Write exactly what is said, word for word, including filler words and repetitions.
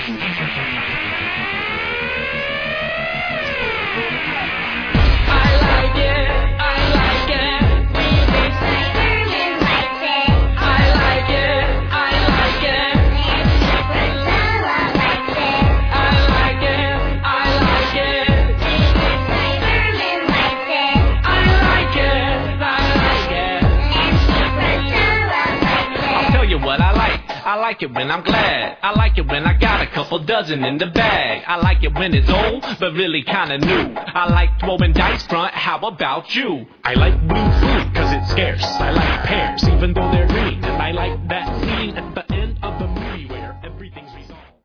I like it when I'm glad. I like it when I got a couple dozen in the bag. I like it when it's old, but really kinda new. I like throwing dice front, how about you? I like blue fruit, cause it's scarce. I like pears, even though they're green. And I like that scene at the